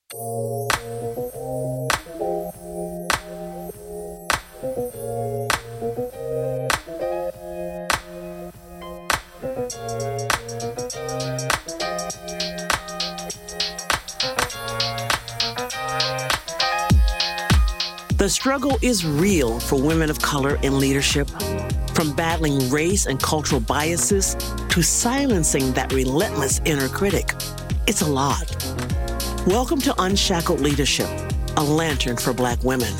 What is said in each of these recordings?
The struggle is real for women of color in leadership, from battling race and cultural biases to silencing that relentless inner critic. It's a lot. Welcome to Unshackled Leadership, a lantern for Black women.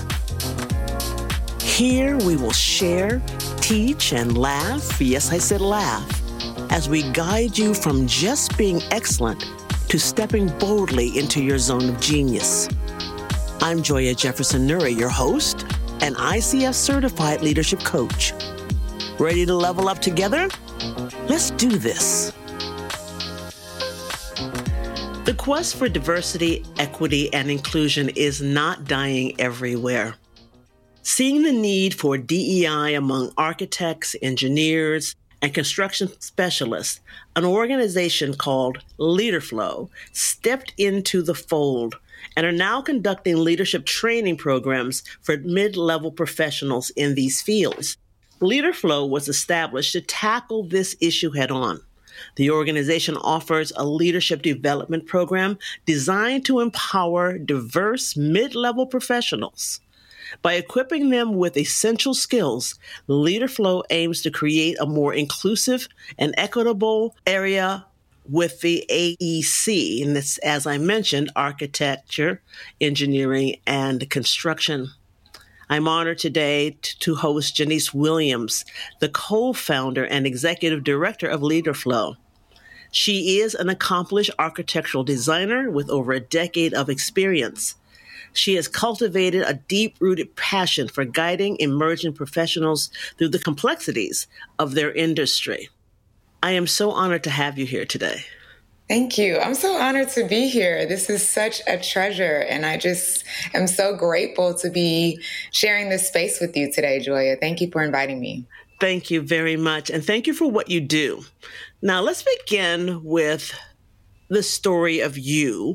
Here we will share, teach, and laugh, yes, I said laugh, as we guide you from just being excellent to stepping boldly into your zone of genius. I'm Joya Jefferson Nuri, your host and ICF certified leadership coach. Ready to level up together? Let's do this. The quest for diversity, equity, and inclusion is not dying everywhere. Seeing the need for DEI among architects, engineers, and construction specialists, an organization called LeaderFlow stepped into the fold and are now conducting leadership training programs for mid-level professionals in these fields. LeaderFlow was established to tackle this issue head-on. The organization offers a leadership development program designed to empower diverse mid-level professionals. By equipping them with essential skills, LeaderFlow aims to create a more inclusive and equitable area with the AEC, and this, as I mentioned, architecture, engineering, and construction. I'm honored today to host Janice Williams, the co-founder and executive director of LeaderFlow. She is an accomplished architectural designer with over a decade of experience. She has cultivated a deep-rooted passion for guiding emerging professionals through the complexities of their industry. I am so honored to have you here today. Thank you. I'm so honored to be here. This is such a treasure, and I just am so grateful to be sharing this space with you today, Joya. Thank you for inviting me. Thank you very much, and thank you for what you do. Now, let's begin with the story of you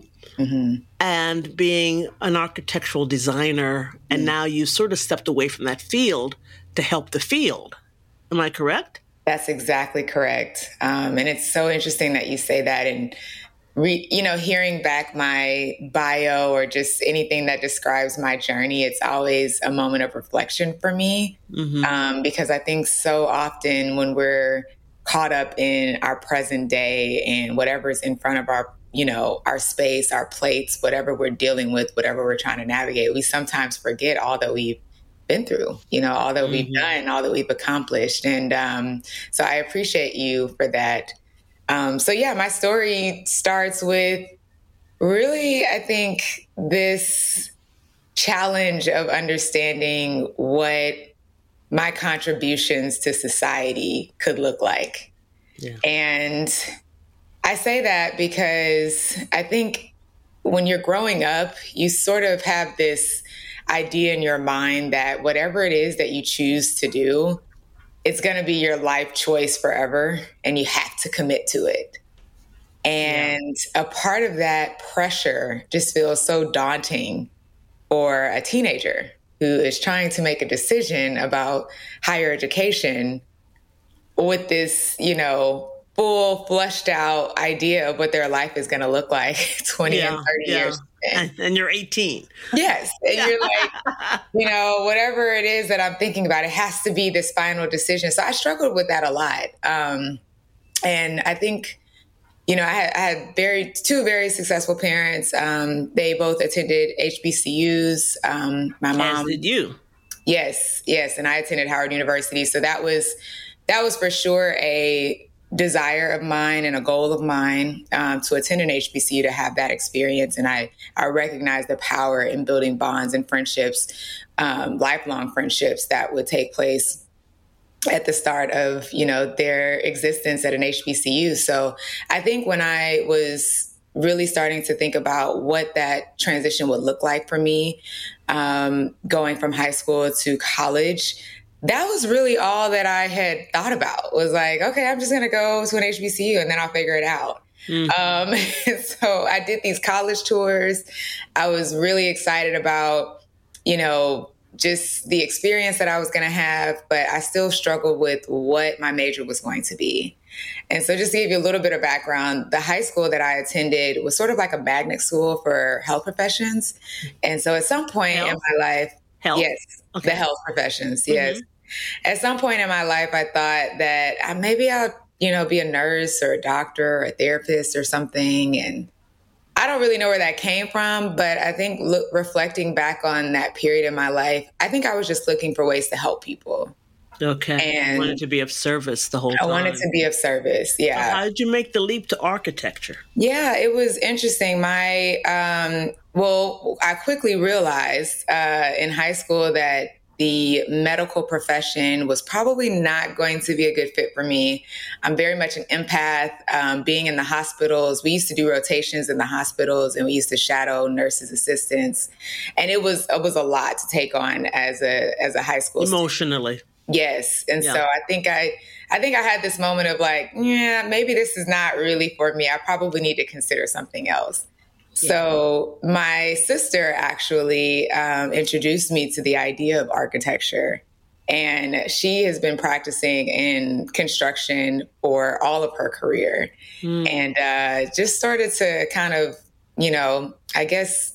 and being an architectural designer, and now you sort of stepped away from that field to help the field. Am I correct? That's exactly correct. And it's so interesting that you say that, and hearing back my bio or just anything that describes my journey, it's always a moment of reflection for me. Because I think so often when we're caught up in our present day and whatever's in front of our space, our plates, whatever we're dealing with, whatever we're trying to navigate, we sometimes forget all that we've been through, all that we've done, all that we've accomplished. And so I appreciate you for that. My story starts with really, I think, this challenge of understanding what my contributions to society could look like. Yeah. And I say that because I think when you're growing up, you sort of have this idea in your mind that whatever it is that you choose to do, it's going to be your life choice forever, and you have to commit to it. And a part of that pressure just feels so daunting for a teenager who is trying to make a decision about higher education with this, full fleshed out idea of what their life is going to look like 20 and 30 years. And you're 18. Yes. And you're like, whatever it is that I'm thinking about, it has to be this final decision. So I struggled with that a lot. And I think, I had two very successful parents. They both attended HBCUs. My mom. As did you. Yes. And I attended Howard University. So that was for sure a desire of mine and a goal of mine to attend an HBCU, to have that experience. And I recognize the power in building bonds and friendships, lifelong friendships that would take place at the start of, their existence at an HBCU. So I think when I was really starting to think about what that transition would look like for me, going from high school to college, that was really all that I had thought about, was like, okay, I'm just going to go to an HBCU and then I'll figure it out. So I did these college tours. I was really excited about, just the experience that I was going to have, but I still struggled with what my major was going to be. And so just to give you a little bit of background, the high school that I attended was sort of like a magnet school for health professions. And so at some point in my life, yes, the health professions, yes. At some point in my life, I thought that maybe I'll, be a nurse or a doctor or a therapist or something. And I don't really know where that came from, but I think reflecting back on that period in my life, I think I was just looking for ways to help people. Okay. And I wanted to be of service the whole time. I wanted to be of service. Yeah. So how did you make the leap to architecture? Yeah, it was interesting. I quickly realized in high school that the medical profession was probably not going to be a good fit for me. I'm very much an empath. Being in the hospitals, we used to do rotations in the hospitals, and we used to shadow nurses' assistants, and it was a lot to take on as a high school emotionally. Student. Yes, and so I think I had this moment of like, yeah, maybe this is not really for me. I probably need to consider something else. So my sister actually introduced me to the idea of architecture, and she has been practicing in construction for all of her career, and just started to kind of, I guess,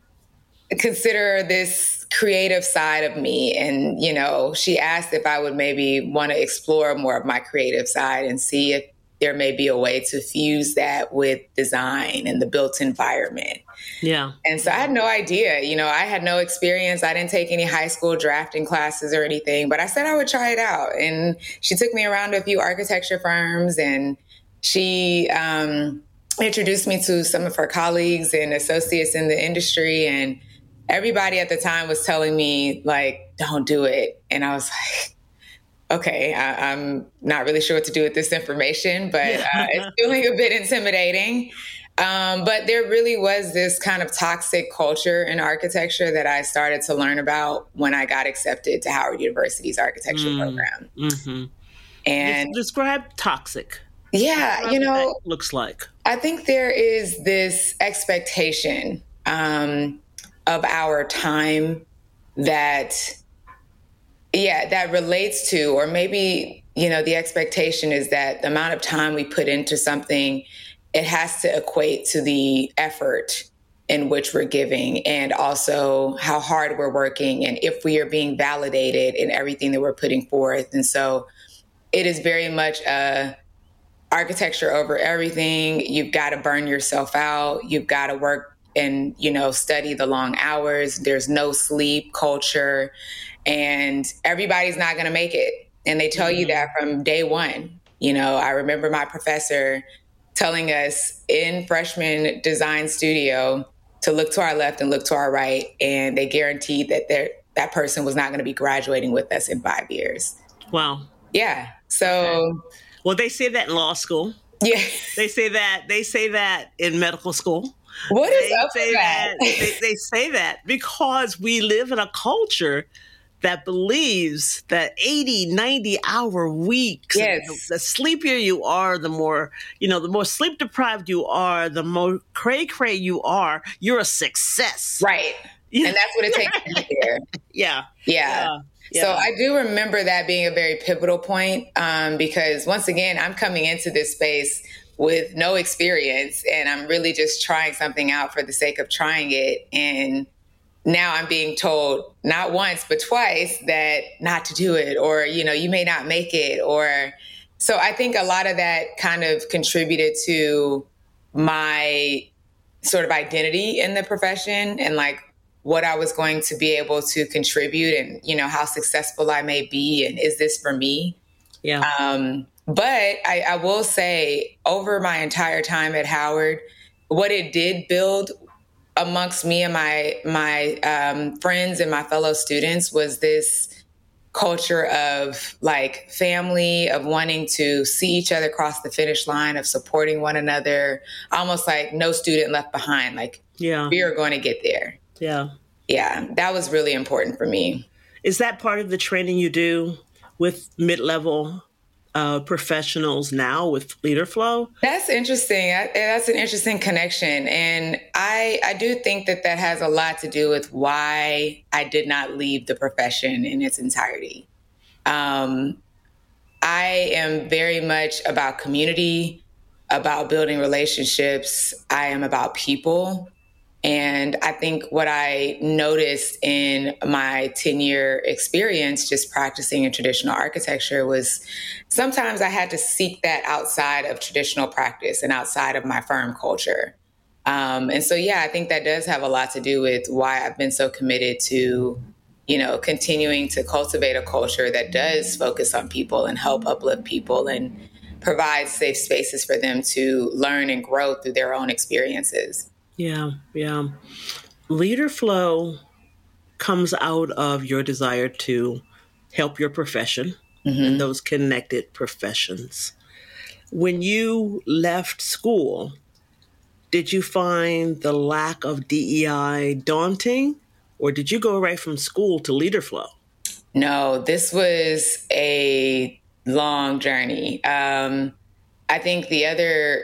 consider this creative side of me. And, she asked if I would maybe want to explore more of my creative side and see if there may be a way to fuse that with design and the built environment. Yeah. And so I had no idea, I had no experience. I didn't take any high school drafting classes or anything, but I said I would try it out. And she took me around to a few architecture firms, and she introduced me to some of her colleagues and associates in the industry. And everybody at the time was telling me, like, don't do it. And I was like, okay, I'm not really sure what to do with this information, but it's feeling a bit intimidating. But there really was this kind of toxic culture in architecture that I started to learn about when I got accepted to Howard University's architecture program. Mm-hmm. And describe toxic. Yeah, what that looks like. I think there is this expectation of our time that relates to, or maybe, the expectation is that the amount of time we put into something, it has to equate to the effort in which we're giving, and also how hard we're working, and if we are being validated in everything that we're putting forth. And so it is very much architecture over everything. You've got to burn yourself out. You've got to work and, study the long hours. There's no sleep culture, and everybody's not going to make it. And they tell you that from day one. I remember my professor telling us in freshman design studio to look to our left and look to our right. And they guaranteed that that person was not going to be graduating with us in 5 years. Wow. Yeah. So. Okay. Well, they say that in law school. Yeah. They say that in medical school. What is up with that? They say that because we live in a culture that believes that 80, 90-hour weeks, yes. The sleepier you are, the more sleep deprived you are, the more cray-cray you are, you're a success. Right. And that's what it takes to get there. Yeah. So I do remember that being a very pivotal point because once again, I'm coming into this space with no experience, and I'm really just trying something out for the sake of trying it. And now I'm being told not once, but twice that not to do it, or, you may not make it. Or so I think a lot of that kind of contributed to my sort of identity in the profession and like what I was going to be able to contribute and, how successful I may be. And is this for me? Yeah. But I will say over my entire time at Howard, what it did build amongst me and my friends and my fellow students was this culture of like family, of wanting to see each other cross the finish line, of supporting one another, almost like no student left behind. Like, we are going to get there. Yeah. Yeah. That was really important for me. Is that part of the training you do with mid-level professionals now with LeaderFlow? That's interesting. That's an interesting connection. And I do think that that has a lot to do with why I did not leave the profession in its entirety. I am very much about community, about building relationships. I am about people. And I think what I noticed in my 10-year experience just practicing in traditional architecture was sometimes I had to seek that outside of traditional practice and outside of my firm culture. And so, yeah, I think that does have a lot to do with why I've been so committed to, continuing to cultivate a culture that does focus on people and help uplift people and provide safe spaces for them to learn and grow through their own experiences. Yeah, yeah. LeaderFlow comes out of your desire to help your profession and those connected professions. When you left school, did you find the lack of DEI daunting, or did you go right from school to LeaderFlow? No, this was a long journey. I think the other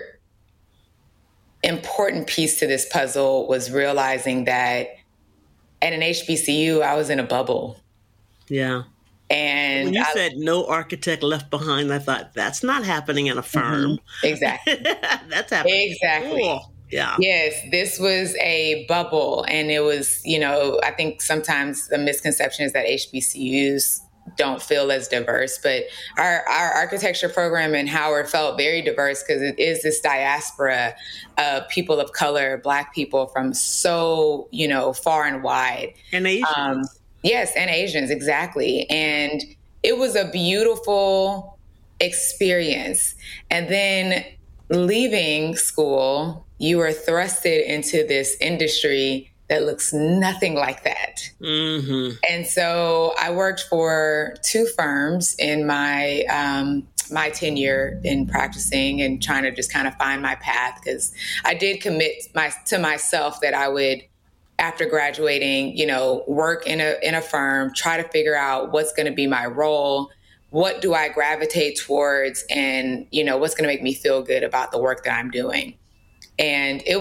important piece to this puzzle was realizing that at an HBCU, I was in a bubble. Yeah. And when you said no architect left behind, I thought that's not happening in a firm. Exactly. That's happening. Exactly. Cool. Yeah. Yes, this was a bubble. And it was, I think sometimes the misconception is that HBCUs don't feel as diverse, but our architecture program in Howard felt very diverse because it is this diaspora of people of color, Black people from so, far and wide. And Asians. Yes, and Asians, exactly. And it was a beautiful experience. And then leaving school, you were thrusted into this industry that looks nothing like that. Mm-hmm. And so I worked for 2 firms in my my tenure in practicing and trying to just kind of find my path, because I did commit to myself that I would, after graduating, work in a firm, try to figure out what's going to be my role, what do I gravitate towards, and what's going to make me feel good about the work that I'm doing. And it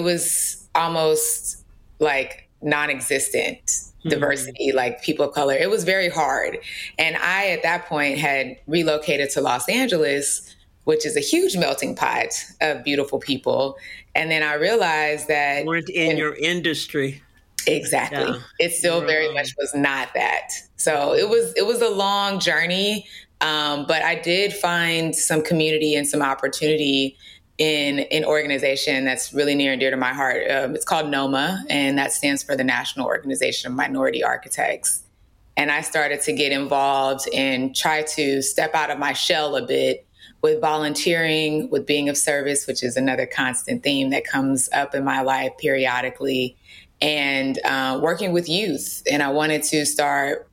was almost like non-existent diversity, like people of color. It was very hard. And I, at that point, had relocated to Los Angeles, which is a huge melting pot of beautiful people. And then I realized that weren't in your industry. Exactly. Yeah. It still very much was not that. So it was a long journey. But I did find some community and some opportunity in an organization that's really near and dear to my heart. It's called NOMA, and that stands for the National Organization of Minority Architects. And I started to get involved and try to step out of my shell a bit with volunteering, with being of service, which is another constant theme that comes up in my life periodically, and working with youth. And I wanted to start,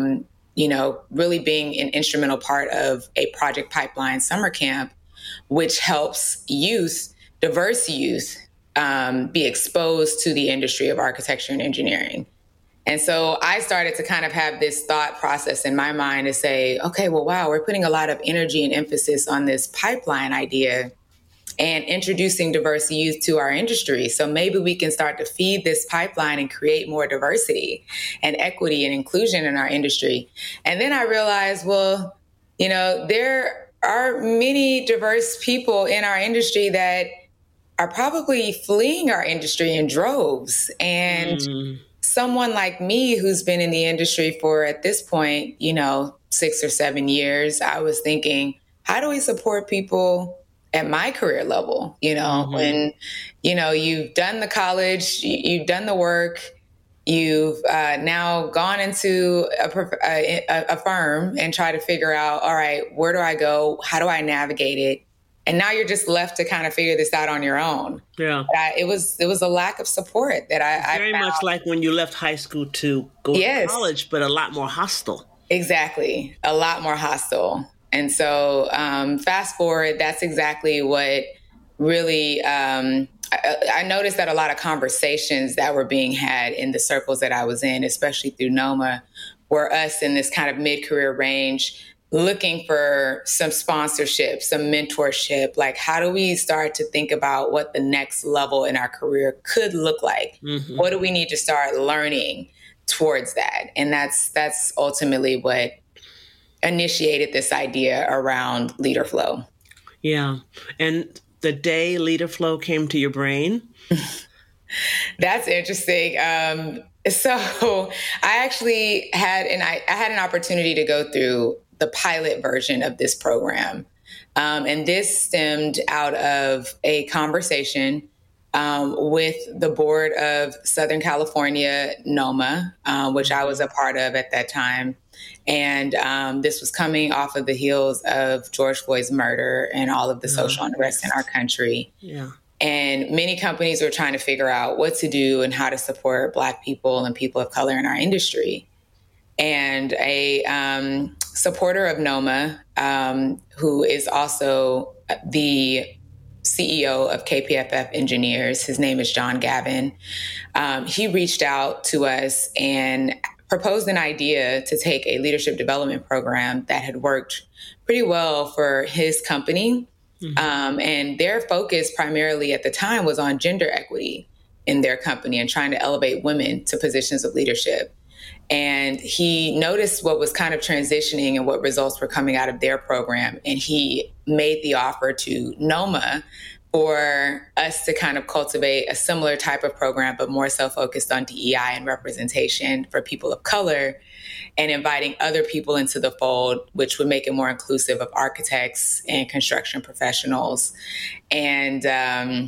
really being an instrumental part of a Project Pipeline summer camp, which helps youth, diverse youth, be exposed to the industry of architecture and engineering. And so I started to kind of have this thought process in my mind to say, okay, well, wow, we're putting a lot of energy and emphasis on this pipeline idea and introducing diverse youth to our industry. So maybe we can start to feed this pipeline and create more diversity and equity and inclusion in our industry. And then I realized, well, there are many diverse people in our industry that are probably fleeing our industry in droves. And someone like me who's been in the industry for, at this point, 6 or 7 years, I was thinking, how do we support people at my career level? When, you've done the college, you've done the work, you've now gone into a firm and try to figure out, all right, where do I go? How do I navigate it? And now you're just left to kind of figure this out on your own. Yeah. It was a lack of support that I very found. Much like when you left high school to go to college, but a lot more hostile. Exactly. A lot more hostile. And so fast forward, that's exactly what really, I noticed that a lot of conversations that were being had in the circles that I was in, especially through NOMA, were us in this kind of mid-career range looking for some sponsorship, some mentorship. Like, how do we start to think about what the next level in our career could look like? Mm-hmm. What do we need to start learning towards that? And that's ultimately what initiated this idea around Leader Flow. Yeah. And the day Leader Flow came to your brain? That's interesting. So I actually had I had an opportunity to go through the pilot version of this program. And this stemmed out of a conversation with the board of Southern California, NOMA, which I was a part of at that time. And this was coming off of the heels of George Floyd's murder and all of the social unrest in our country. Yeah. And many companies were trying to figure out what to do and how to support Black people and people of color in our industry. And a supporter of NOMA, who is also the CEO of KPFF Engineers, his name is John Gavin, he reached out to us and proposed an idea to take a leadership development program that had worked pretty well for his company. Mm-hmm. And their focus primarily at the time was on gender equity in their company and trying to elevate women to positions of leadership. And he noticed what was kind of transitioning and what results were coming out of their program. And he made the offer to NOMA for us to kind of cultivate a similar type of program, but more so focused on DEI and representation for people of color, and inviting other people into the fold, which would make it more inclusive of architects and construction professionals. And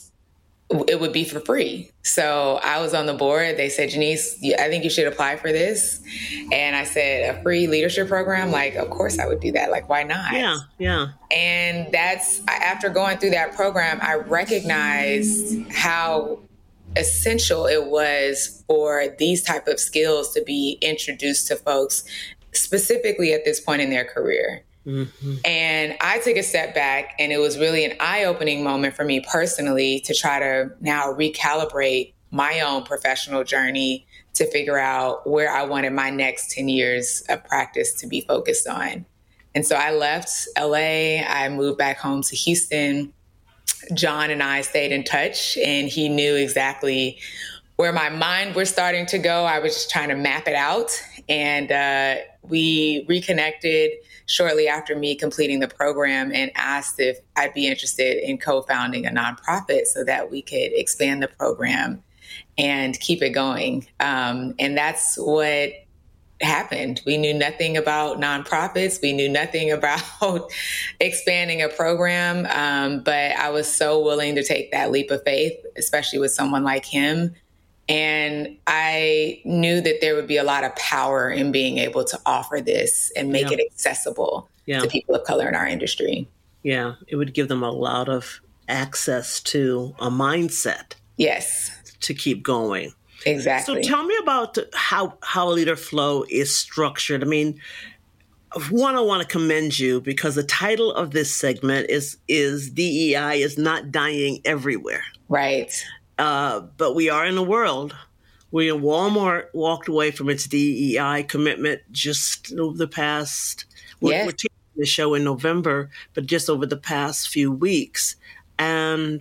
it would be for free. So I was on the board. They said, Janice, I think you should apply for this. And I said, a free leadership program? Like, of course I would do that. Like, why not? Yeah. And after going through that program, I recognized how essential it was for these type of skills to be introduced to folks, specifically at this point in their career. Mm-hmm. And I took a step back, and it was really an eye-opening moment for me personally to try to now recalibrate my own professional journey to figure out where I wanted my next 10 years of practice to be focused on. And so I left LA, I moved back home to Houston. John and I stayed in touch, and he knew exactly where my mind was starting to go. I was just trying to map it out. And we reconnected shortly after me completing the program and asked if I'd be interested in co-founding a nonprofit so that we could expand the program and keep it going. And that's what happened. We knew nothing about nonprofits. We knew nothing about expanding a program. But I was so willing to take that leap of faith, especially with someone like him. And I knew that there would be a lot of power in being able to offer this and make it accessible to people of color in our industry. Yeah, it would give them a lot of access to a mindset. Yes. To keep going. Exactly. So tell me about how Leader Flow is structured. I mean, one, I want to commend you because the title of this segment is DEI is not dying everywhere. Right. But we are in a world where Walmart walked away from its DEI commitment just over the past, we're taking the show in November, but just over the past few weeks. And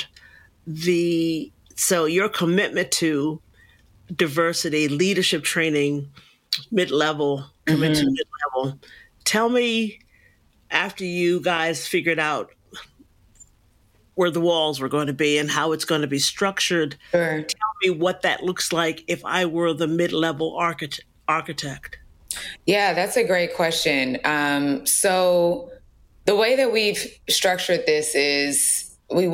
so your commitment to diversity, leadership training, mid-level, commit to mid-level. Tell me, after you guys figured out where the walls were going to be and how it's going to be structured. Sure. Tell me what that looks like if I were the mid-level architect. Yeah, that's a great question. So the way that we've structured this is we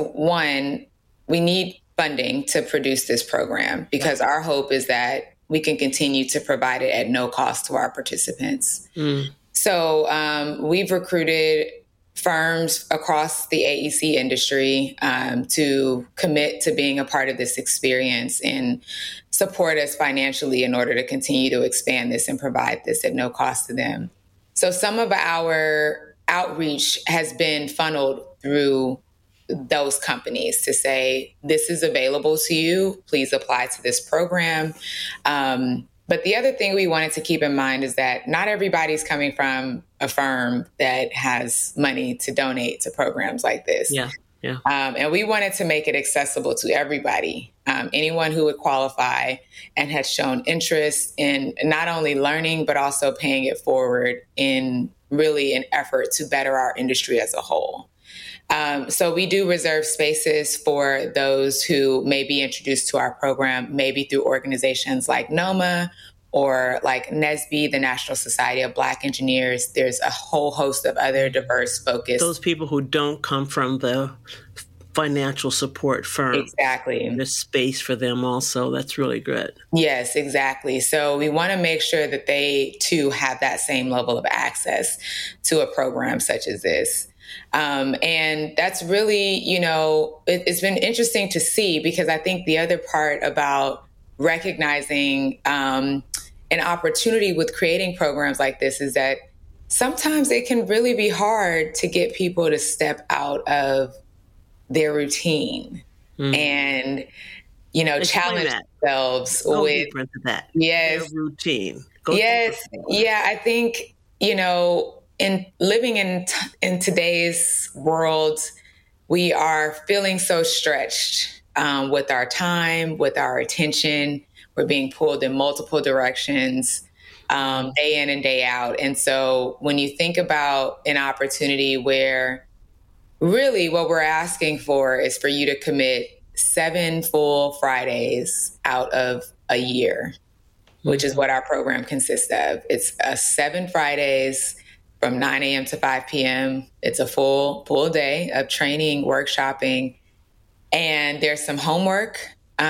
need funding to produce this program because our hope is that we can continue to provide it at no cost to our participants. So we've recruited firms across the AEC industry to commit to being a part of this experience and support us financially in order to continue to expand this and provide this at no cost to them. So some of our outreach has been funneled through those companies to say, this is available to you. Please apply to this program. But the other thing we wanted to keep in mind is that not everybody's coming from a firm that has money to donate to programs like this. Yeah. Yeah. And we wanted to make it accessible to everybody, anyone who would qualify and has shown interest in not only learning, but also paying it forward in really an effort to better our industry as a whole. So we do reserve spaces for those who may be introduced to our program, maybe through organizations like NOMA or like NSBE, the National Society of Black Engineers. There's a whole host of other diverse focus. Those people who don't come from the financial support firm. Exactly. There's space for them also. That's really good. Yes, exactly. So we want to make sure that they too have that same level of access to a program such as this. And that's really, it's been interesting to see, because I think the other part about recognizing an opportunity with creating programs like this is that sometimes it can really be hard to get people to step out of their routine and, challenge themselves with that. Yes, their routine. Yeah. I think, in living in today's world, we are feeling so stretched with our time, with our attention. We're being pulled in multiple directions day in and day out. And so when you think about an opportunity where really what we're asking for is for you to commit 7 full Fridays out of a year, which is what our program consists of. It's 7 Fridays from 9 a.m. to 5 p.m. It's a full day of training, workshopping, and there's some homework,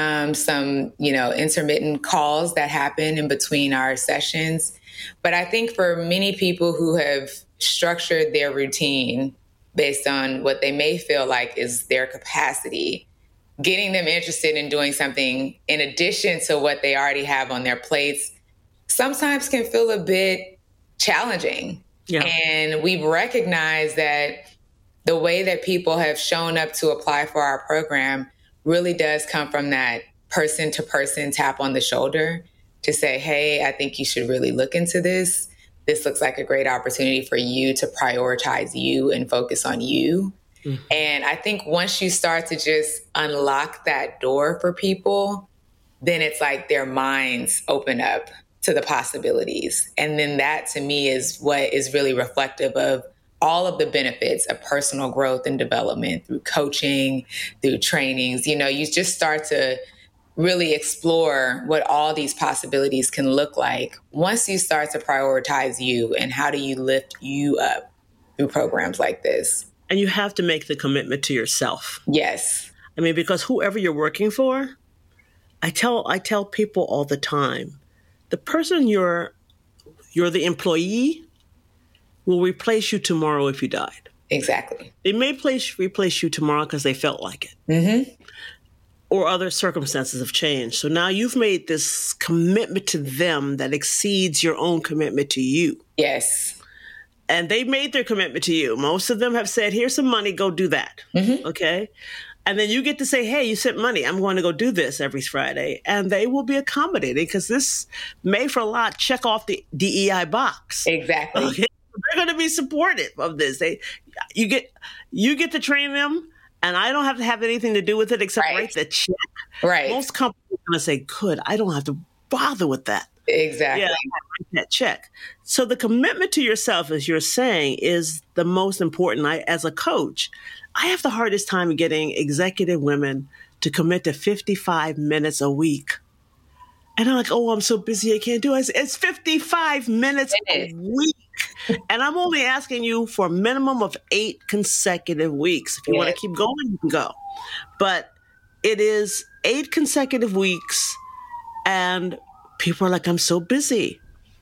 some, intermittent calls that happen in between our sessions. But I think for many people who have structured their routine based on what they may feel like is their capacity, getting them interested in doing something in addition to what they already have on their plates sometimes can feel a bit challenging. Yeah. And we've recognized that the way that people have shown up to apply for our program really does come from that person-to-person tap on the shoulder to say, hey, I think you should really look into this. This looks like a great opportunity for you to prioritize you and focus on you. Mm-hmm. And I think once you start to just unlock that door for people, then it's like their minds open up to the possibilities. And then that to me is what is really reflective of all of the benefits of personal growth and development through coaching, through trainings. You just start to really explore what all these possibilities can look like once you start to prioritize you and how do you lift you up through programs like this. And you have to make the commitment to yourself. Yes. I mean, because whoever you're working for, I tell people all the time, the person you're the employee will replace you tomorrow if you died. Exactly. They may replace you tomorrow because they felt like it. Mm-hmm. Or other circumstances have changed. So now you've made this commitment to them that exceeds your own commitment to you. Yes. And they made their commitment to you. Most of them have said, here's some money, go do that. Mm-hmm. Okay? And then you get to say, hey, you sent money. I'm going to go do this every Friday. And they will be accommodating because this may for a lot check off the DEI box. Exactly. Okay? They're going to be supportive of this. You get to train them, and I don't have to have anything to do with it except write the check. Right. Most companies are going to say, good, I don't have to bother with that. Exactly. Yeah, write that check. So the commitment to yourself, as you're saying, is the most important. As a coach, I have the hardest time getting executive women to commit to 55 minutes a week. And I'm like, oh, I'm so busy, I can't do it. It's 55 minutes a week. And I'm only asking you for a minimum of 8 consecutive weeks. If you want to keep going, you can go. But it is 8 consecutive weeks. And people are like, I'm so busy.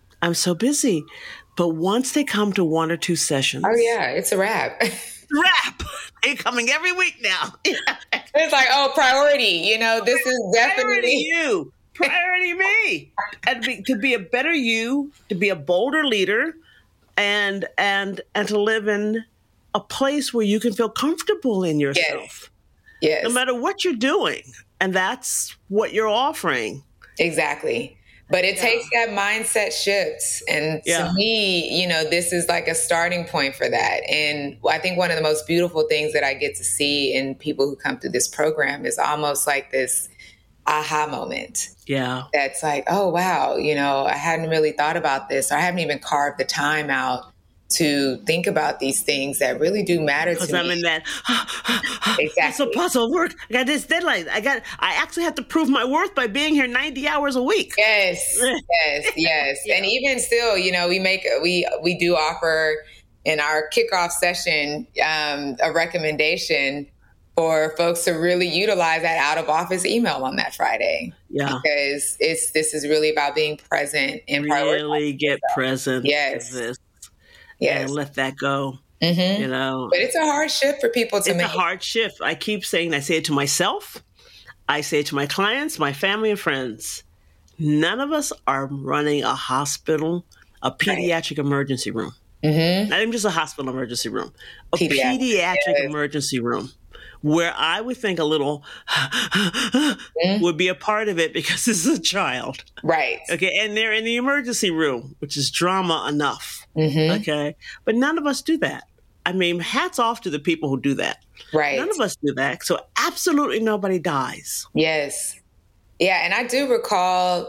But once they come to 1 or 2 sessions. Oh, yeah, it's a wrap. They're coming every week now. It's like, oh, priority. This is definitely priority you. Priority me. And to be a better you, to be a bolder leader, and to live in a place where you can feel comfortable in yourself. Yes. No matter what you're doing. And that's what you're offering. Exactly. But it takes that mindset shift. And to me, this is like a starting point for that. And I think one of the most beautiful things that I get to see in people who come through this program is almost like this aha moment. Yeah. That's like, oh, wow, I hadn't really thought about this, or I haven't even carved the time out to think about these things that really do matter to me. Because I'm in that, exactly. Puzzle work. I got this deadline. I actually have to prove my worth by being here 90 hours a week. Yes. Yeah. And even still, we do offer in our kickoff session a recommendation for folks to really utilize that out of office email on that Friday. Yeah. Because this is really about being present and really get present. Yes. And let that go. Mm-hmm. But it's a hard shift for people to make. It's a hard shift. I keep saying, I say it to myself. I say it to my clients, my family and friends. None of us are running a hospital, a pediatric emergency room. Mm-hmm. Not even just a hospital emergency room, a pediatric emergency room, where I would think a little would be a part of it because this is a child. Right. Okay. And they're in the emergency room, which is drama enough. Mm-hmm. Okay. But none of us do that. I mean, hats off to the people who do that. Right. None of us do that. So absolutely nobody dies. Yes. Yeah. And I do recall,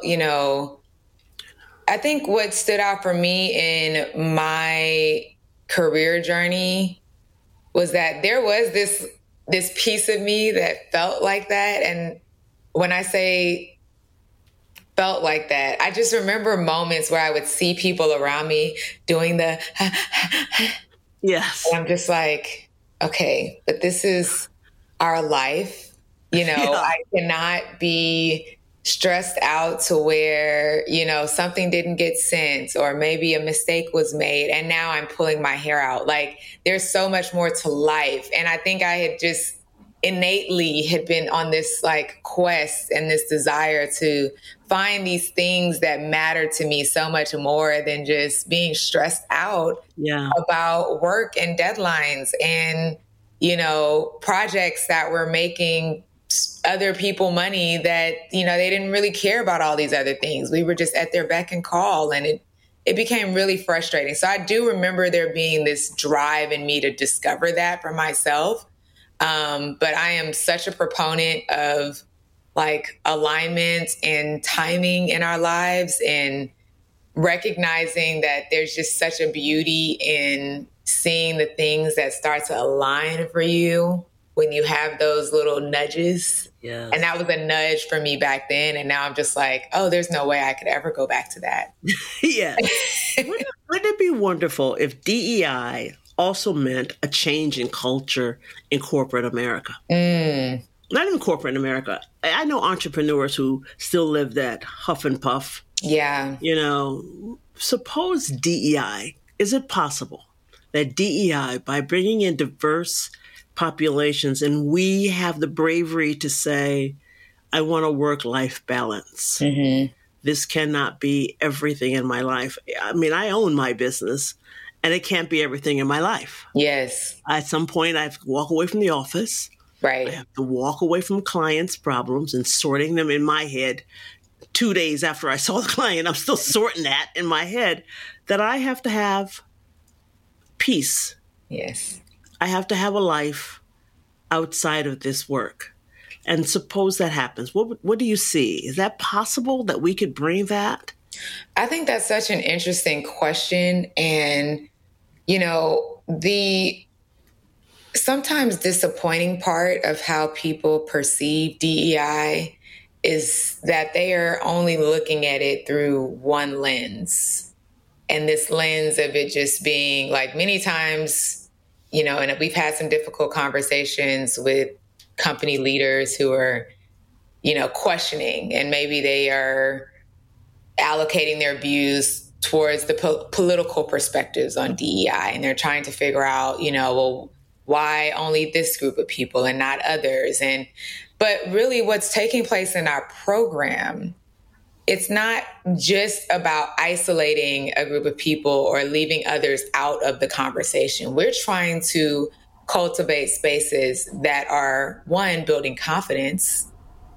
I think what stood out for me in my career journey was that there was this piece of me that felt like that. And when I say felt like that, I just remember moments where I would see people around me doing the yes. And I'm just like, okay, but this is our life. I cannot be stressed out to where, something didn't get sent or maybe a mistake was made and now I'm pulling my hair out. Like there's so much more to life. And I think I had just innately had been on this like quest and this desire to find these things that matter to me so much more than just being stressed out about work and deadlines and, projects that were making other people money that, they didn't really care about all these other things. We were just at their beck and call, and it became really frustrating. So I do remember there being this drive in me to discover that for myself. But I am such a proponent of like alignment and timing in our lives and recognizing that there's just such a beauty in seeing the things that start to align for you when you have those little nudges. Yes. And that was a nudge for me back then. And now I'm just like, oh, there's no way I could ever go back to that. Yes. Wouldn't it be wonderful if DEI also meant a change in culture in corporate America? Not even corporate America. I know entrepreneurs who still live that huff and puff. Yeah. Suppose DEI, is it possible that DEI, by bringing in diverse populations, and we have the bravery to say, I want a work-life balance. Mm-hmm. This cannot be everything in my life. I mean, I own my business, and it can't be everything in my life. Yes. At some point, I have to walk away from the office. Right. I have to walk away from clients' problems and sorting them in my head. 2 days after I saw the client, I'm still sorting that in my head, that I have to have peace. Yes. I have to have a life outside of this work. And suppose that happens. What do you see? Is that possible that we could bring that? I think that's such an interesting question. And, the sometimes disappointing part of how people perceive DEI is that they are only looking at it through one lens. And this lens of it just being like many times, and we've had some difficult conversations with company leaders who are, questioning, and maybe they are allocating their views towards the political perspectives on DEI. And they're trying to figure out, why only this group of people and not others? But really what's taking place in our program, it's not just about isolating a group of people or leaving others out of the conversation. We're trying to cultivate spaces that are, one, building confidence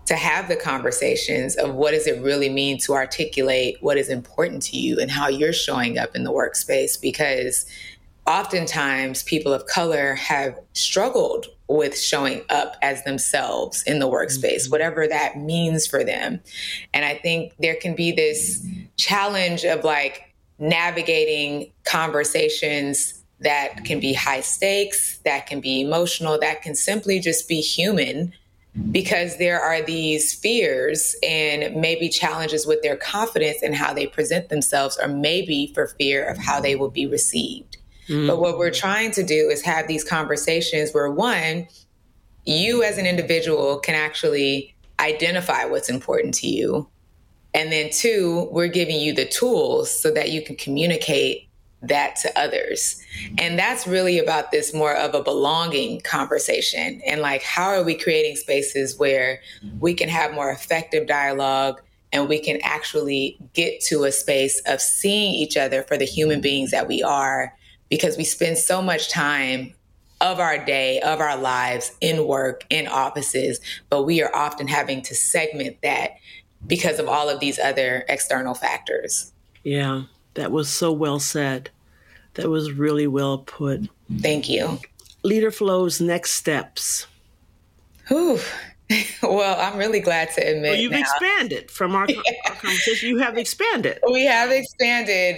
to have the conversations of what does it really mean to articulate what is important to you and how you're showing up in the workspace, because oftentimes people of color have struggled with showing up as themselves in the workspace, whatever that means for them. And I think there can be this challenge of like navigating conversations that can be high stakes, that can be emotional, that can simply just be human, because there are these fears and maybe challenges with their confidence and how they present themselves, or maybe for fear of how they will be received. But what we're trying to do is have these conversations where, one, you as an individual can actually identify what's important to you. And then two, we're giving you the tools so that you can communicate that to others. And that's really about this more of a belonging conversation. And like, how are we creating spaces where we can have more effective dialogue and we can actually get to a space of seeing each other for the human beings that we are, because we spend so much time of our day, of our lives in work, in offices, but we are often having to segment that because of all of these other external factors. Yeah, that was so well said. That was really well put. Thank you. Leader Flow's next steps. Whew. Well, I'm really glad to admit you've expanded from our conversation. You have expanded. We have expanded.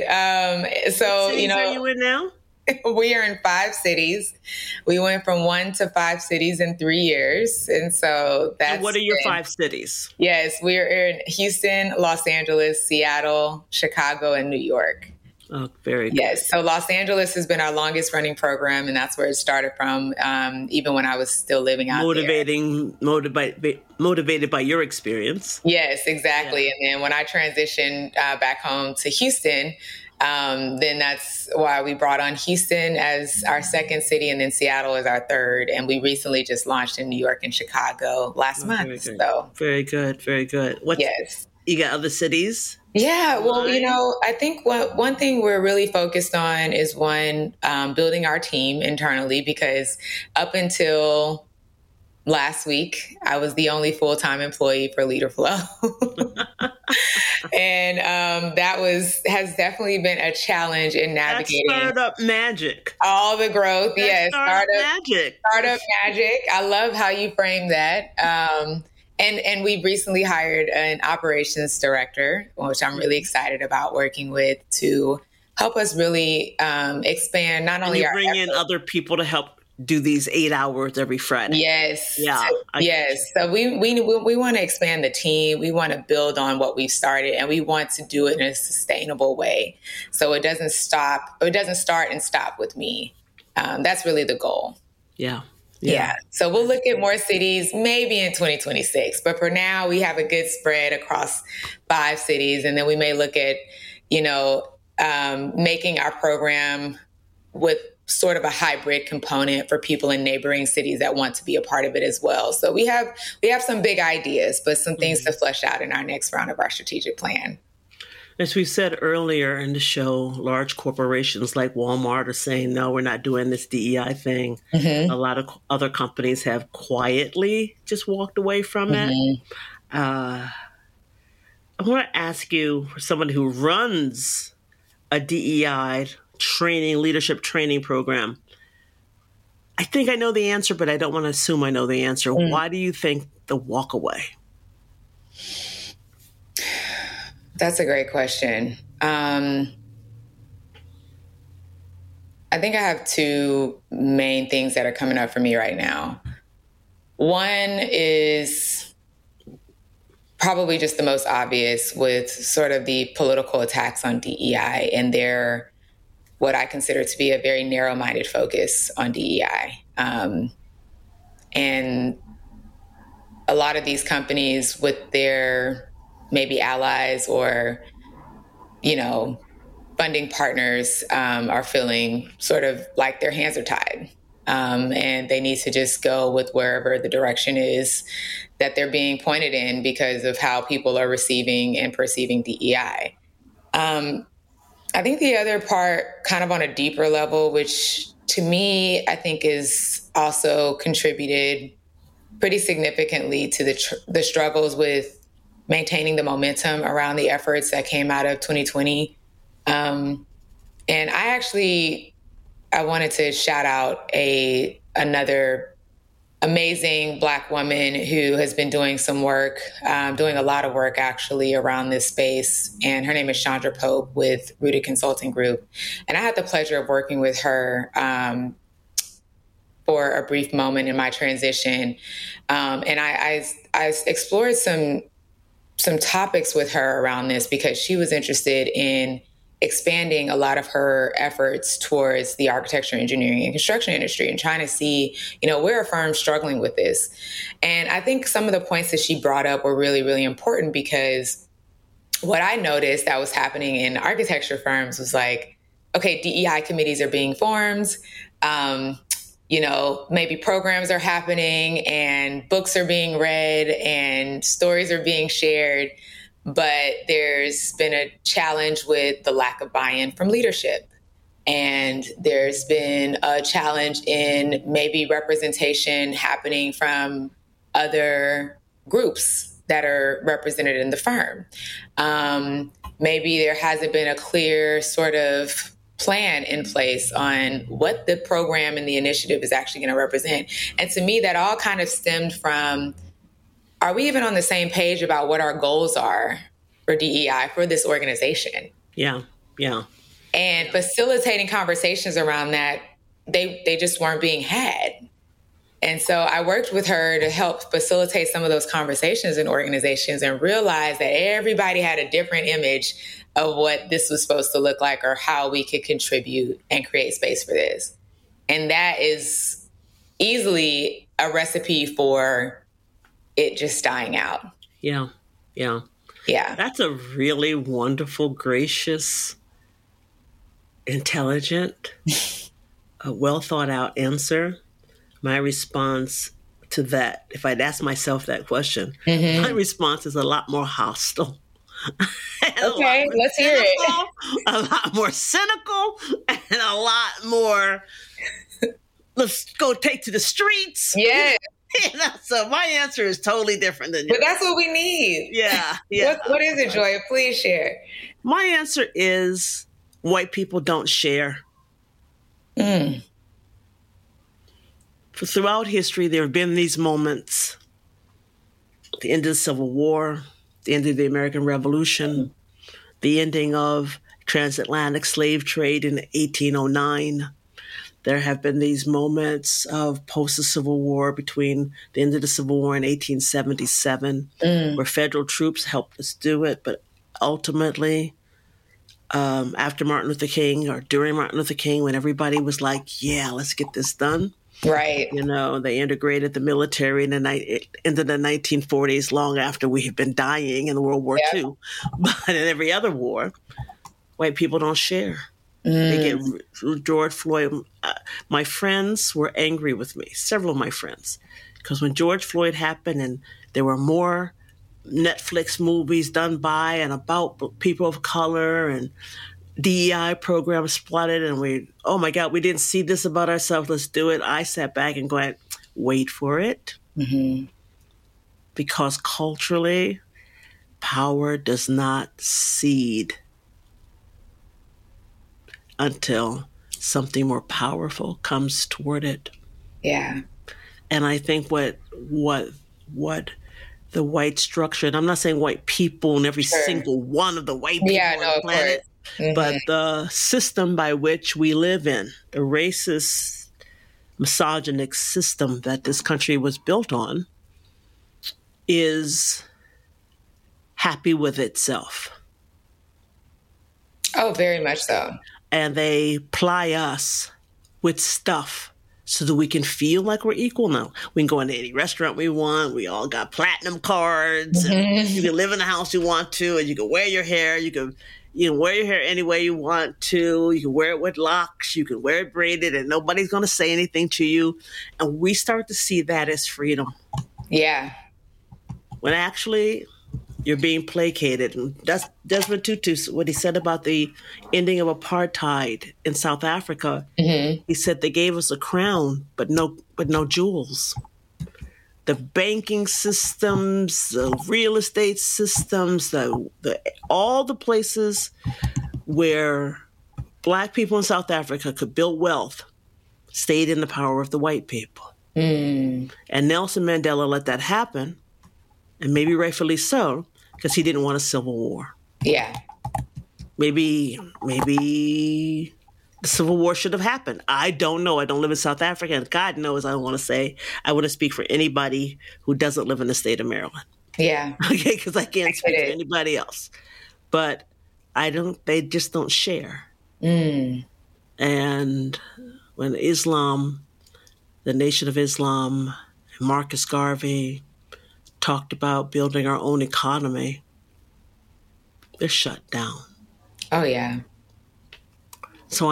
So, what cities are you in now? We are in 5 cities. We went from 1 to 5 cities in 3 years. And so that's... And what are your 5 cities? Yes, we are in Houston, Los Angeles, Seattle, Chicago, and New York. Oh, very good. Yes. So Los Angeles has been our longest running program, and that's where it started from, even when I was still living out there. Motivated by your experience. Yes, exactly. Yeah. And then when I transitioned back home to Houston, then that's why we brought on Houston as our second city, and then Seattle as our third. And we recently just launched in New York and Chicago last month. So very good, very good. Yes. You got other cities? Yeah, well, I think one thing we're really focused on is building our team internally, because up until last week, I was the only full-time employee for Leader Flow. And that has definitely been a challenge in navigating. That's startup magic. All the growth. Yes. Startup magic. Startup magic. I love how you frame that. And we've recently hired an operations director, which I'm really excited about working with, to help us really expand not only our bring in other people to help do these 8 hours every Friday. Yes. Yeah. Yes. So we want to expand the team. We want to build on what we've started, and we want to do it in a sustainable way. So it doesn't start and stop with me. That's really the goal. Yeah. So we'll look at more cities maybe in 2026. But for now, we have a good spread across 5 cities. And then we may look at, making our program with sort of a hybrid component for people in neighboring cities that want to be a part of it as well. So we have some big ideas, but some things to flesh out in our next round of our strategic plan. As we said earlier in the show, large corporations like Walmart are saying, no, we're not doing this DEI thing. Mm-hmm. A lot of other companies have quietly just walked away from it. I want to ask you, for someone who runs a DEI leadership training program, I think I know the answer, but I don't want to assume I know the answer. Why do you think the walk away? That's a great question. I think I have 2 main things that are coming up for me right now. One is probably just the most obvious, with sort of the political attacks on DEI and their what I consider to be a very narrow-minded focus on DEI. And a lot of these companies with their maybe allies or, funding partners are feeling sort of like their hands are tied. And they need to just go with wherever the direction is that they're being pointed in because of how people are receiving and perceiving DEI. I think the other part, kind of on a deeper level, which to me, I think is also contributed pretty significantly to the struggles with maintaining the momentum around the efforts that came out of 2020. And I wanted to shout out another amazing Black woman who has been doing some work, doing a lot of work actually around this space. And her name is Chandra Pope with Rooted Consulting Group. And I had the pleasure of working with her for a brief moment in my transition. And I explored some topics with her around this because she was interested in expanding a lot of her efforts towards the architecture, engineering, and construction industry and trying to see, where are firms struggling with this? And I think some of the points that she brought up were really, really important because what I noticed that was happening in architecture firms was like, okay, DEI committees are being formed. Maybe programs are happening and books are being read and stories are being shared. But there's been a challenge with the lack of buy-in from leadership. And there's been a challenge in maybe representation happening from other groups that are represented in the firm. Maybe there hasn't been a clear sort of plan in place on what the program and the initiative is actually going to represent. And to me, that all kind of stemmed from, are we even on the same page about what our goals are for DEI for this organization? Yeah. And facilitating conversations around that, they just weren't being had. And so I worked with her to help facilitate some of those conversations in organizations and realize that everybody had a different image of what this was supposed to look like or how we could contribute and create space for this. And that is easily a recipe for it just dying out. Yeah. That's a really wonderful, gracious, intelligent, well thought out answer. My response to that, if I'd asked myself that question, my response is a lot more hostile. Okay, let's hear it. A lot more cynical and a lot more, let's go take to the streets. Yeah. So my answer is totally different than yours. But that's what we need. Yeah. What is it, Joya? Please share. My answer is white people don't share. Throughout history, there have been these moments. The end of the Civil War, the end of the American Revolution, the ending of transatlantic slave trade in 1809. There have been these moments of post the Civil War between the end of the Civil War in 1877, where federal troops helped us do it. But ultimately, after Martin Luther King or during Martin Luther King, when everybody was like, yeah, let's get this done. Right. They integrated the military into the 1940s, long after we had been dying in World War II. But in every other war, white people don't share. They get George Floyd. My friends were angry with me, several of my friends, because when George Floyd happened and there were more Netflix movies done by and about people of color and DEI programs spotted, and oh my God, we didn't see this about ourselves, let's do it. I sat back and going, wait for it. Because culturally, power does not cede until something more powerful comes toward it. Yeah. And I think what the white structure, and I'm not saying white people and every single one of the white people on the planet, but the system by which we live in, the racist, misogynic system that this country was built on, is happy with itself. Oh, very much so. And they ply us with stuff so that we can feel like we're equal now. We can go into any restaurant we want. We all got platinum cards. And you can live in the house you want to, and you can wear your hair. You can wear your hair any way you want to. You can wear it with locks. You can wear it braided, and nobody's going to say anything to you. And we start to see that as freedom. Yeah. When actually you're being placated. And that's Desmond Tutu, what he said about the ending of apartheid in South Africa. He said they gave us a crown, but no jewels. the banking systems, the real estate systems, all the places where Black people in South Africa could build wealth stayed in the power of the white people. And Nelson Mandela let that happen, and maybe rightfully so, because he didn't want a civil war. Yeah. Maybe the Civil War should have happened. I don't know. I don't live in South Africa, and God knows I don't want to say. I want to speak for anybody who doesn't live in the state of Maryland. Yeah. Okay, because I can't speak for anybody else. But they just don't share. And when Islam, the Nation of Islam, and Marcus Garvey talked about building our own economy, they're shut down. Oh, yeah. So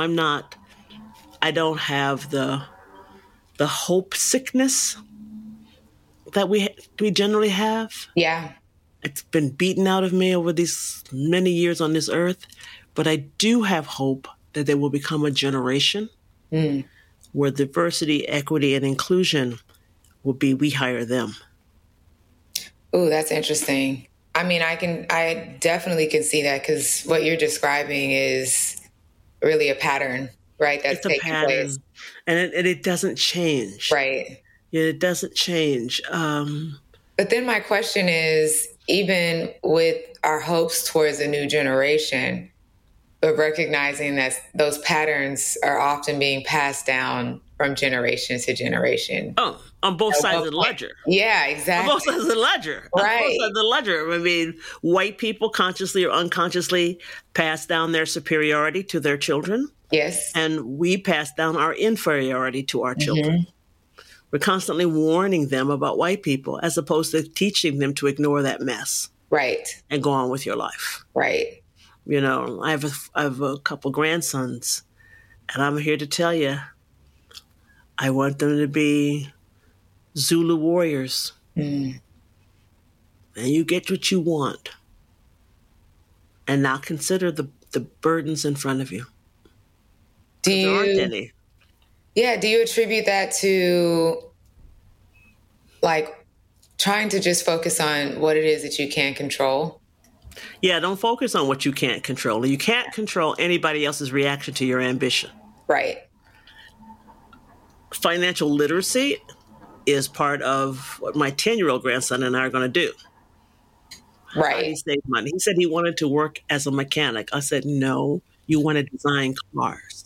I don't have the hope sickness that we generally have. Yeah. It's been beaten out of me over these many years on this earth, but I do have hope that there will become a generation where diversity, equity, and inclusion will be we hire them. Ooh, that's interesting. I mean, I definitely can see that, because what you're describing is really a pattern, right? That's taking place. And it doesn't change. Right. Yeah, it doesn't change. But then my question is, even with our hopes towards a new generation, but recognizing that those patterns are often being passed down from generation to generation. Oh, on both sides of the ledger. Yeah, exactly. On both sides of the ledger. Right. On both sides of the ledger. I mean, white people consciously or unconsciously pass down their superiority to their children. Yes. And we pass down our inferiority to our children. We're constantly warning them about white people as opposed to teaching them to ignore that mess. Right. And go on with your life. Right. You know, I have a couple grandsons, and I'm here to tell you, I want them to be Zulu warriors. And you get what you want. And now consider the burdens in front of you. There aren't any. Yeah, do you attribute that to, like, trying to just focus on what it is that you can't control? Yeah, don't focus on what you can't control. You can't control anybody else's reaction to your ambition. Right. Financial literacy is part of what my 10-year-old grandson and I are going to do. Right. How do you save money? He said he wanted to work as a mechanic. I said, no, you want to design cars.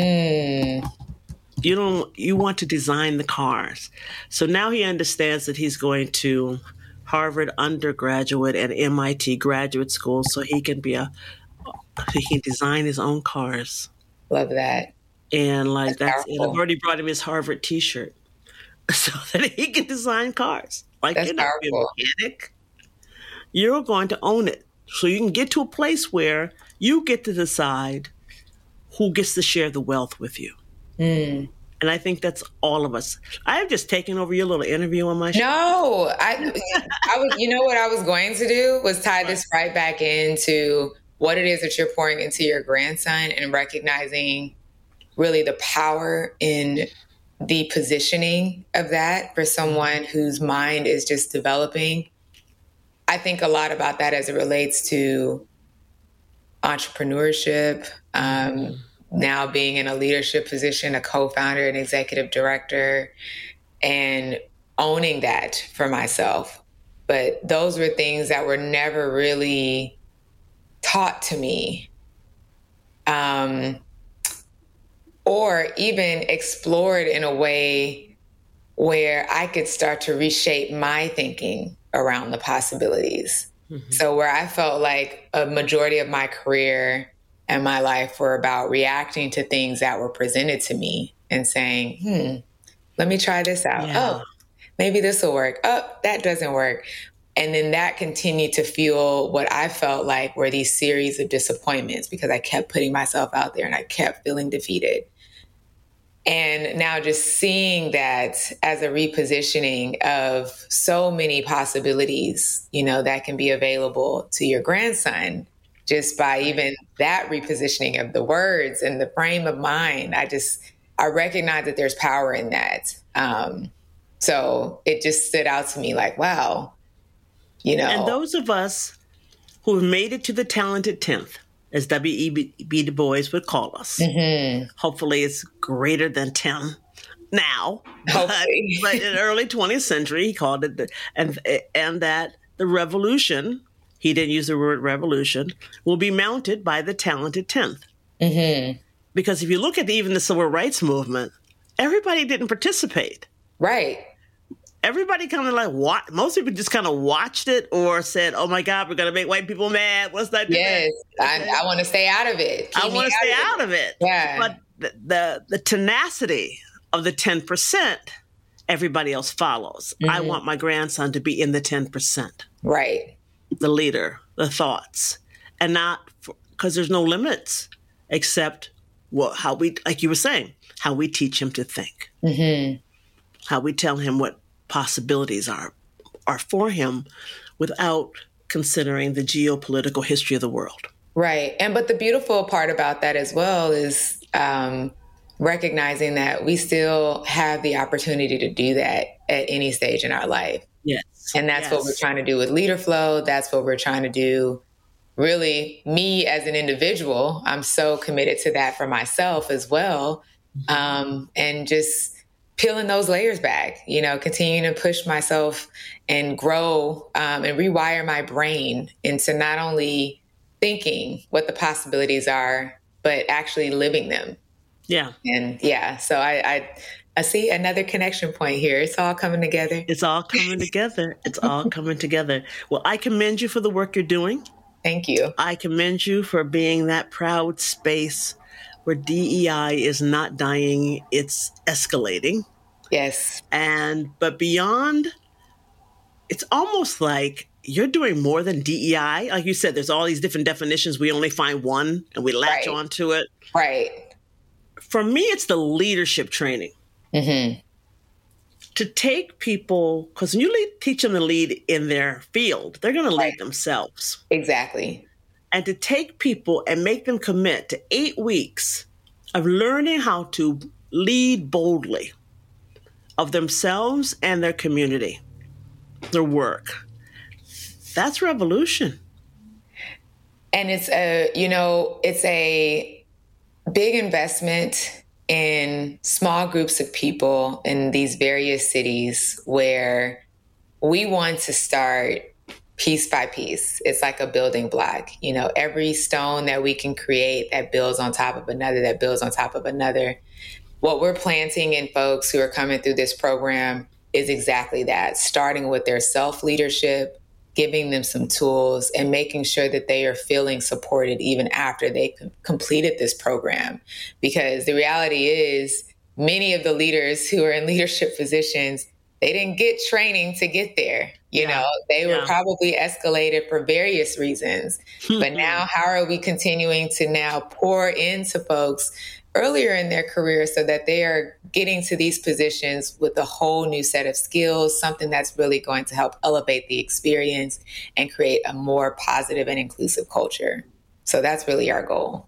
You want to design the cars. So now he understands that he's going to Harvard undergraduate and MIT graduate school so he can design his own cars. Love that. And and I've already brought him his Harvard t-shirt so that he can design cars. Like, that's you're not powerful. a mechanic. You're going to own it. So you can get to a place where you get to decide who gets to share the wealth with you. And I think that's all of us. I have just taken over your little interview on my show. No, I was, you know what I was going to do was tie this right back into what it is that you're pouring into your grandson and recognizing really the power in the positioning of that for someone whose mind is just developing. I think a lot about that as it relates to entrepreneurship, now being in a leadership position, a co-founder, an executive director, and owning that for myself. But those were things that were never really taught to me, or even explored in a way where I could start to reshape my thinking around the possibilities. So where I felt like a majority of my career and my life were about reacting to things that were presented to me and saying, let me try this out. Yeah. Oh, maybe this will work. Oh, that doesn't work. And then that continued to fuel what I felt like were these series of disappointments because I kept putting myself out there and I kept feeling defeated. And now just seeing that as a repositioning of so many possibilities, you know, that can be available to your grandson just by even that repositioning of the words and the frame of mind. I recognize that there's power in that. So it just stood out to me like, wow, And those of us who have made it to the talented 10th, as W.E.B. Du Bois would call us, hopefully it's greater than 10 now, but in the early 20th century, he called it, and that the revolution, he didn't use the word revolution, will be mounted by the talented 10th. Because if you look at even the civil rights movement, everybody didn't participate. Right. Everybody kind of like most people just kind of watched it or said, "Oh my God, we're going to make white people mad. What's that?" Yes, I want to stay out of it. I want to stay out of it. Yeah. But the tenacity of the 10%, everybody else follows. I want my grandson to be in the 10%. Right. The leader, the thoughts, and not because there's no limits except how we, like you were saying, how we teach him to think, how we tell him what possibilities are for him without considering the geopolitical history of the world. Right. But the beautiful part about that as well is recognizing that we still have the opportunity to do that at any stage in our life. Yes. And that's what we're trying to do with Leader Flow. That's what we're trying to do. Really, me as an individual, I'm so committed to that for myself as well. And just peeling those layers back, continuing to push myself and grow and rewire my brain into not only thinking what the possibilities are, but actually living them. Yeah. And so I see another connection point here. It's all coming together. It's all coming together. It's all coming together. Well, I commend you for the work you're doing. Thank you. I commend you for being that proud space where DEI is not dying, it's escalating. Yes. But beyond, it's almost like you're doing more than DEI. Like you said, there's all these different definitions. We only find one and we latch onto it. Right. For me, it's the leadership training. To take people, because when you teach them to lead in their field, they're going to lead themselves. Exactly. And to take people and make them commit to 8 weeks of learning how to lead boldly of themselves and their community, their work. That's revolution. And it's a big investment in small groups of people in these various cities where we want to start piece by piece. It's like a building block. Every stone that we can create that builds on top of another, that builds on top of another. What we're planting in folks who are coming through this program is exactly that, starting with their self-leadership, giving them some tools, and making sure that they are feeling supported even after they completed this program. Because the reality is, many of the leaders who are in leadership positions, they didn't get training to get there. They were probably escalated for various reasons. But now, how are we continuing to now pour into folks earlier in their career so that they are getting to these positions with a whole new set of skills, something that's really going to help elevate the experience and create a more positive and inclusive culture. So that's really our goal.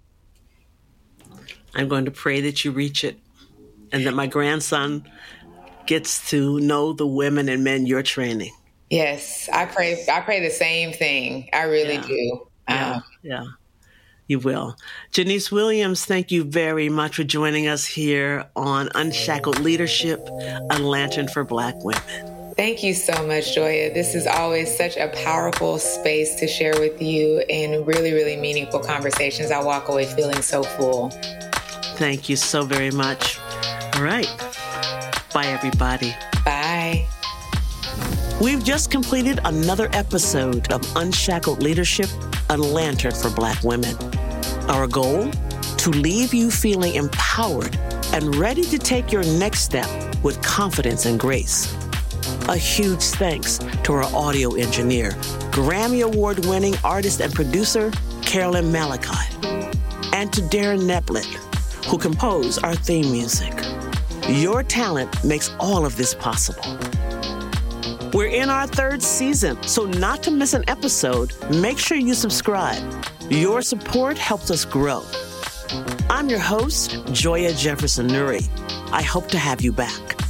I'm going to pray that you reach it and that my grandson gets to know the women and men you're training. Yes, I pray the same thing. I really do. Yeah. You will. Janice Williams, thank you very much for joining us here on Unshackled Leadership, A Lantern for Black Women. Thank you so much, Joya. This is always such a powerful space to share with you and really, really meaningful conversations. I walk away feeling so full. Thank you so very much. All right. Bye, everybody. Bye. We've just completed another episode of Unshackled Leadership, A Lantern for Black Women. Our goal? To leave you feeling empowered and ready to take your next step with confidence and grace. A huge thanks to our audio engineer, Grammy Award-winning artist and producer, Carolyn Malachi, and to Darren Neplett, who composed our theme music. Your talent makes all of this possible. We're in our 3rd season, so not to miss an episode, make sure you subscribe. Your support helps us grow. I'm your host, Joya Jefferson Nuri. I hope to have you back.